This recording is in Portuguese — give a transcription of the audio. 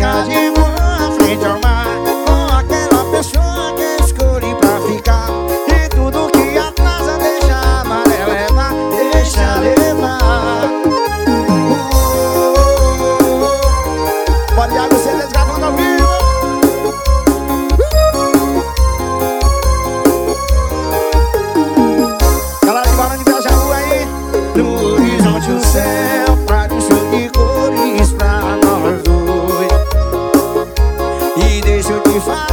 ficar de boa frente ao mar, com aquela pessoa que escolhi pra ficar. E tudo que atrasa deixa a maré levar, deixa levar. Pode água, você desgravando ao vivo. Galera de Barão de Itajaú aí. No horizonte o céu faz um show de cores pra nós dois. E deixa eu te falar,